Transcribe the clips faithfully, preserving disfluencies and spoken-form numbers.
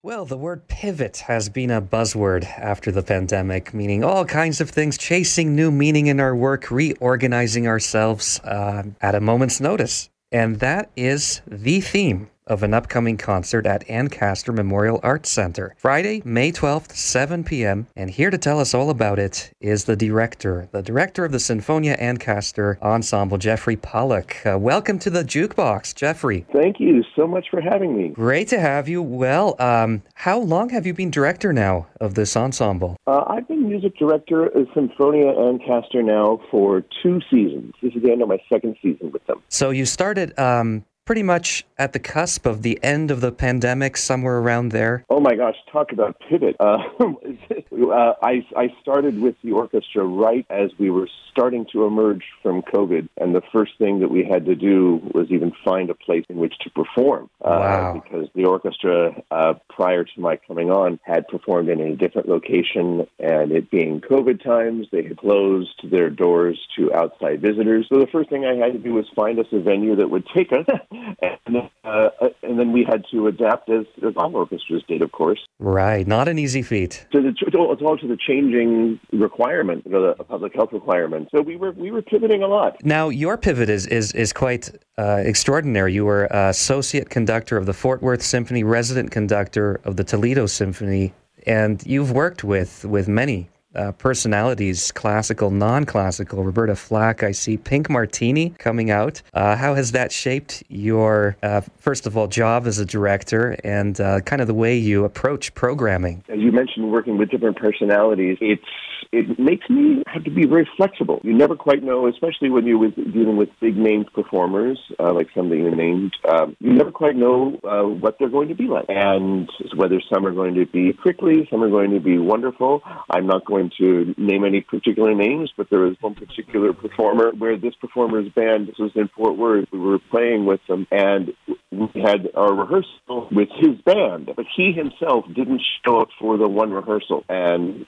Well, the word pivot has been a buzzword after the pandemic, meaning all kinds of things, chasing new meaning in our work, reorganizing ourselves uh, at a moment's notice. And that is the theme of an upcoming concert at Ancaster Memorial Arts Center. Friday, May twelfth, seven p.m. And here to tell us all about it is the director, the director of the Sinfonia Ancaster Ensemble, Jeffrey Pollock. Uh, welcome to the Jukebox, Jeffrey. Thank you so much for having me. Great to have you. Well, um, how long have you been director now of this ensemble? Uh, I've been music director of Sinfonia Ancaster now for two seasons. This is the end of my second season with them. So you started um, pretty much at the cusp of the end of the pandemic, somewhere around there. Oh my gosh, talk about pivot. Uh, uh, I, I started with the orchestra right as we were starting to emerge from COVID, and the first thing that we had to do was even find a place in which to perform. Uh, wow. Because the orchestra, uh, prior to my coming on, had performed in a different location, and it being COVID times, they had closed their doors to outside visitors. So the first thing I had to do was find us a venue that would take us, and, uh, and then we had to adapt as, as all orchestras did, of course. Right, not an easy feat. So the, it's all to the changing requirement, you know, the public health requirement. So we were we were pivoting a lot. Now, your pivot is is, is quite uh, extraordinary. You were uh, associate conductor of the Fort Worth Symphony, resident conductor of the Toledo Symphony, and you've worked with, with many uh, personalities, classical, non-classical. Roberta Flack, I see. Pink Martini coming out. Uh, how has that shaped your, uh, first of all, job as a director and uh, kind of the way you approach programming? As you mentioned, working with different personalities, it's it makes me have to be very flexible. You never quite know, especially when you're with, dealing with big-named performers, uh, like some that you named, um, you never quite know uh, what they're going to be like. And whether some are going to be prickly, some are going to be wonderful. I'm not going to name any particular names, but there was one particular performer where this performer's band, this was in Fort Worth, we were playing with them, and we had our rehearsal with his band, but he himself didn't show up for the one rehearsal. And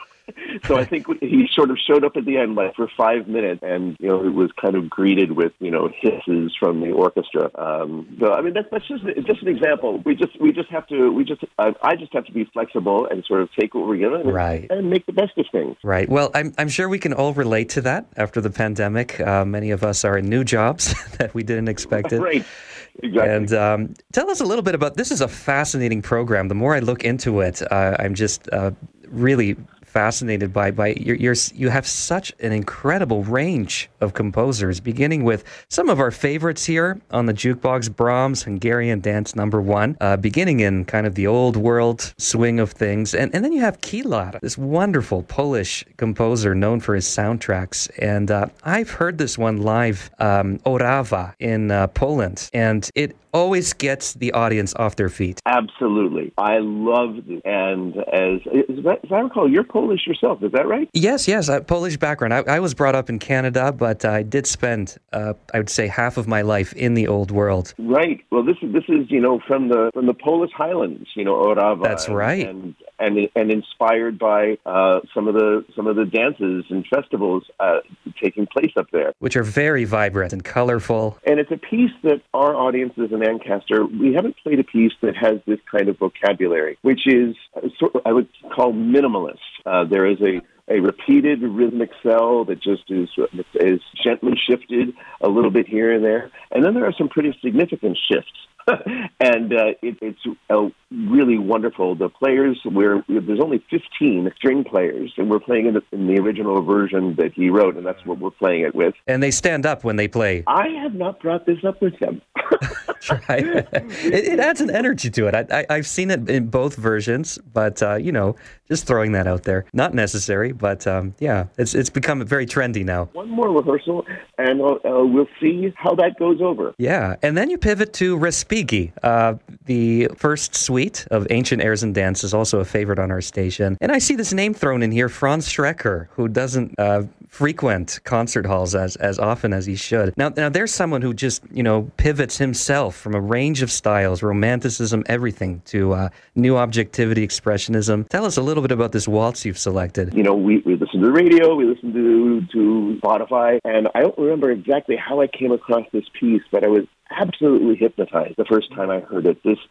so I think he sort of showed up at the end, like for five minutes, and you know it was kind of greeted with you know hisses from the orchestra. Um, so I mean that's, that's just just an example. We just we just have to we just I, I just have to be flexible and sort of take what we're given, and, right. and make the best of things. Right. Well, I'm I'm sure we can all relate to that after the pandemic. Uh, many of us are in new jobs that we didn't expect it. Right. Exactly. And um, tell us a little bit about this. Is a fascinating program. The more I look into it, uh, I'm just uh, really fascinated by by you're, you're you have such an incredible range of composers, beginning with some of our favorites here on the Jukebox: Brahms, Hungarian Dance Number One, uh, beginning in kind of the old world swing of things, and and then you have Kilar, this wonderful Polish composer known for his soundtracks. And uh, I've heard this one live, um, Orawa in uh, Poland, and it always gets the audience off their feet. Absolutely. I love it. And as, as, as I recall, you're Polish yourself, is that right? Yes, yes, I, Polish background. I, I was brought up in Canada, but I did spend, uh, I would say, half of my life in the old world. Right. Well, this is, this is you know, from the from the Polish Highlands, you know, Orawa. That's right. And, and, and, and inspired by uh, some of the some of the dances and festivals uh, taking place up there. Which are very vibrant and colorful. And it's a piece that our audiences in Ancaster, we haven't played a piece that has this kind of vocabulary, which is, uh, sort of, I would call minimalist. Uh, there is a, a repeated rhythmic cell that just is, is gently shifted a little bit here and there. And then there are some pretty significant shifts. and uh, it, it's uh, really wonderful. The players, we're, there's only fifteen string players, and we're playing in the, in the original version that he wrote, and that's what we're playing it with. And they stand up when they play. I have not brought this up with them. Right. it, it adds an energy to it. I, I, I've seen it in both versions, but, uh, you know, just throwing that out there. Not necessary, but, um, yeah, it's it's become very trendy now. One more rehearsal, and uh, uh, we'll see how that goes over. Yeah, and then you pivot to Respighi. Uh, the first suite of Ancient Airs and Dances, also a favorite on our station. And I see this name thrown in here, Franz Schrecker, who doesn't uh, frequent concert halls as, as often as he should. Now, now, there's someone who just, you know, pivots himself from a range of styles, romanticism, everything, to uh, new objectivity, expressionism. Tell us a little bit about this waltz you've selected. You know, we, we listen to the radio, we listen to, to Spotify, and I don't remember exactly how I came across this piece, but I was absolutely hypnotized the first time I heard it. This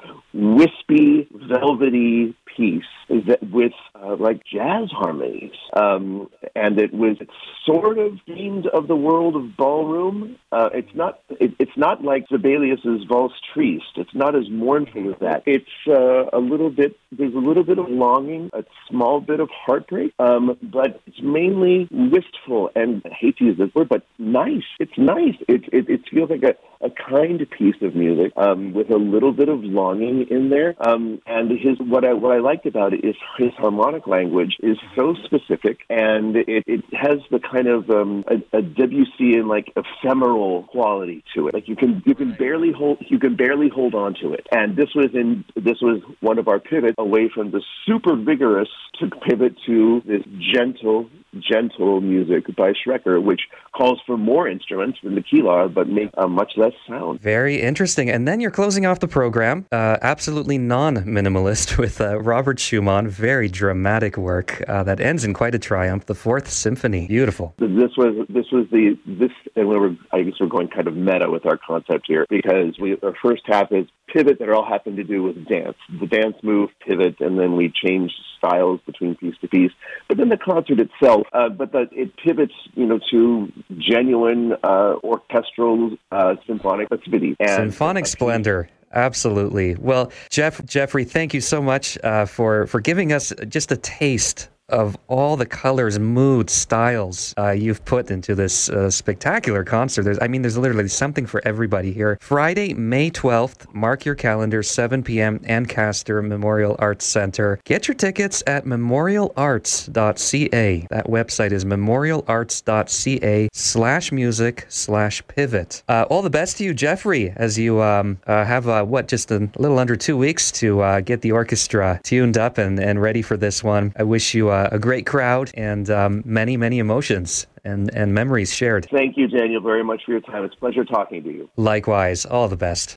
wispy, velvety piece that with uh, like jazz harmonies, um, and it was sort of themed of the world of ballroom. Uh, it's not. It, it's not like Sibelius's Valse Triste. It's not as mournful as that. It's uh, a little bit. There's a little bit of longing, a small bit of heartbreak, um, but it's mainly wistful and I hate to use this word, but nice. It's nice. It it, it feels like a, a kind piece of music um, with a little bit of longing in there. Um, and his what I what I liked about it is his harmonic language is so specific, and it, it has the kind of um, a, a Debussy-ian like ephemeral quality to it. Like you can you can barely hold you can barely hold on to it. And this was in this was one of our pivots away from the super vigorous to pivot to this gentle. gentle music by Schrecker, which calls for more instruments than the Kilar, but make uh, much less sound. Very interesting. And then you're closing off the program, uh, absolutely non-minimalist, with uh, Robert Schumann, very dramatic work uh, that ends in quite a triumph, the Fourth Symphony. Beautiful. This was this was the this, and we were I guess we're going kind of meta with our concept here, because we our first half is pivot that all happened to do with dance. The dance move, pivot, and then we changed styles between piece to piece. But then the concert itself, uh, but the, it pivots, you know, to genuine uh, orchestral uh, symphonic activity. And symphonic splendor. Absolutely. Well, Jeff, Jeffrey, thank you so much uh, for, for giving us just a taste of all the colors, moods, styles uh, you've put into this uh, spectacular concert. There's, I mean, there's literally something for everybody here. Friday, May twelfth, mark your calendar, seven p.m., Ancaster Memorial Arts Center. Get your tickets at memorial arts dot c a. That website is memorial arts dot c a slash music slash pivot. Uh, all the best to you, Jeffrey, as you um, uh, have, uh, what, just a little under two weeks to uh, get the orchestra tuned up and, and ready for this one. I wish you uh, a great crowd and um, many, many emotions and, and memories shared. Thank you, Daniel, very much for your time. It's a pleasure talking to you. Likewise. All the best.